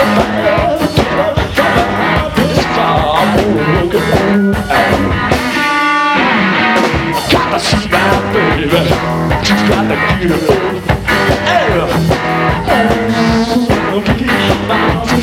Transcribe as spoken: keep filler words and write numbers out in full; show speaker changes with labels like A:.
A: Gotta see that baby, she's got the beautiful. Hey, oh,